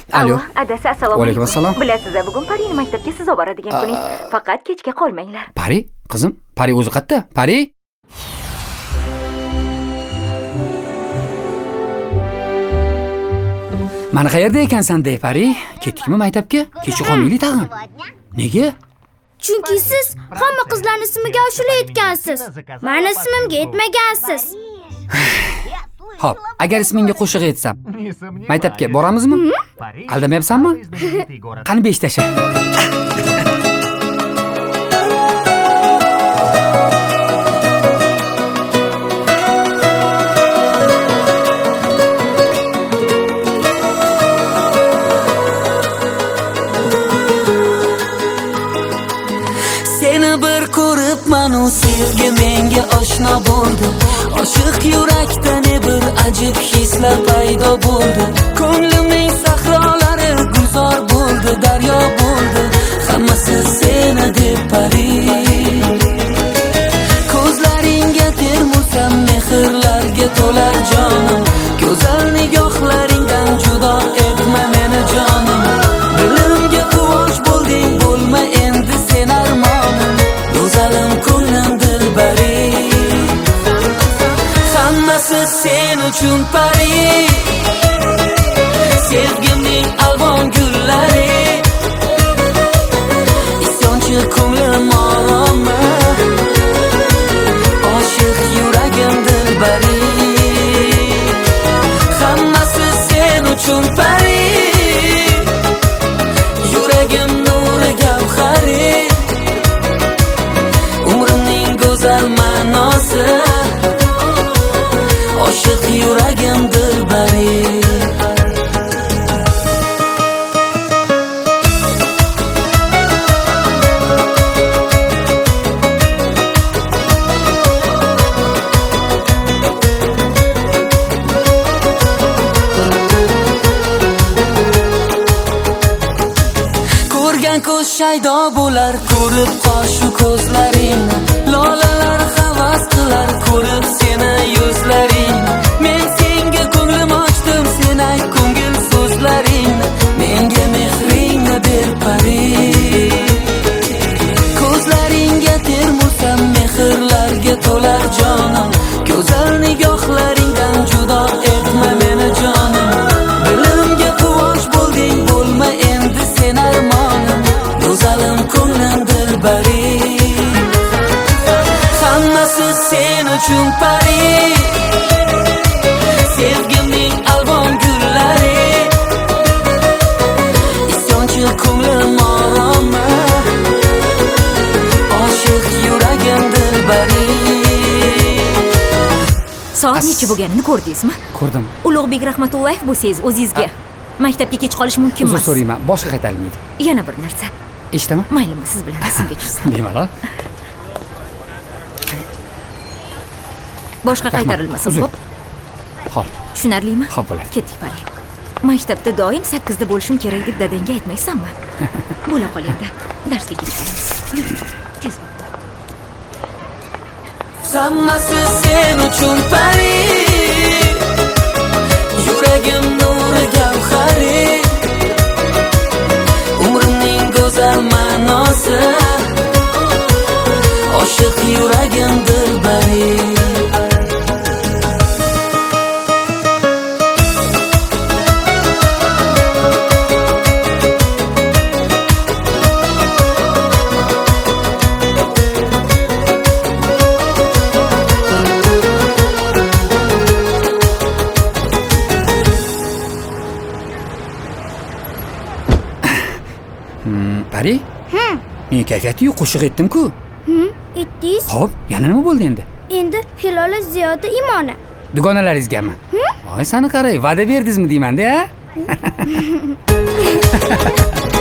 Alo. Adasi, assalomu Alaykum assalom. Bilasiz, bugun Pariyni maktabga siz olib boradigan kuning. Faqat kechga qolmanglar. Pari? Qizim, Pari o'zi qayerda? Pari? Mana qayerda ekansan, dey Pari? Ketdikmi maktabga? Kechga qolmaylik tag'in. Nega? Chunki siz hamma qizlarning ismiga ashula aytgansiz. Meni ismimga aytmagansiz. Xo'p, agar ismingga qo'shiq aytsam, maktabga boramizmi? Aldamayapsanmi? Qani 5 tasha. Seni bir ko'rib manu sevgi menga oshno bo'ldi. Oshiq yurakda ne bir ajib hislar paydo bo'ldi. Ko'nglimning sahrolari gulzor bo'ldi, daryo bo'ldi. Hammasi seni deb Pari. Ko'zlaringga termulsam mehrlarga to'lar jonim. Go'zal nigohlaringdan judo etma meni jonim. Dilimga quvonch bo'lding, bo'lma endi sen armonim. Go'zalim ko'nglim dilbari. Hammasi sen uchun Pari. Sevgimning alvon gullari. Isyonchi ko'nglim oromi. Oshiq yuragim dilbari. Hammasi sen uchun Pari. Yuragim nuri gavhari. Umrimning go'zal ma'nosi. Oshiq yuragim dilbari. Ko'rgan ko'z shaydo bo'lar, ko'rib qoshu ko'zlaringni. Lolalar havas qilar, ko'rib seni yuzlaringni. Men senga ko'nglim ochdim, sen ayt ko'ngil so'zlaringni. Menga mehringni ber Pari. Ko'zlaringga termulsam mehrlarga to'lar jonim. Go'zal nigohlaringdan judo etma meni jonim. Dilimga quvonch bo'lding, bo'lma endi sen armonim. Go'zalim ko'nglim dilbari. Hammasi sen uchun Pari. Sevgimning alvon gullari. Isyonchi ko'nglim oromi. Oshiq yuragim dilbari. Soat necha bo'lganini ko'rdingizmi? Ko'rdim. Ulug'bek Rahmatullayev bo'lsangiz o'zingizga maktabga kech qolish mumkin Uzr emas. so'rayman, boshqa qaytarilmaydi. Yana bir narsa. Eshitaman? Maylimi, siz bilan rasmga tushsam. Bemalol. Boshqa qaytarilmasin, Uzr. xo'p? Xo'p. Tushunarlimi? Xo'p bo'ladi. Ketdik Pari. Maktabda doim 8 da bo'lishim kerak deb dadangga aytmaysanmi? Bo'la qol endi. Darsga kech qolamiz. Yur, tez bo'l. Hammasi sen uchun Pari. Yuragim nuri gavhari. Umrimning go'zal ma'nosi. Oshiq yuragim dilbari. Pari? Men kayfiyati yo'q, qo'shiq aytdim-ku. Aytdingiz? Xo'p, yana nima bo'ldi endi? Endi Hilola Ziyoda Imona. Dugonalaringizgami? Voy, sani qaray, va'da berdingizmi deyman-da, ha?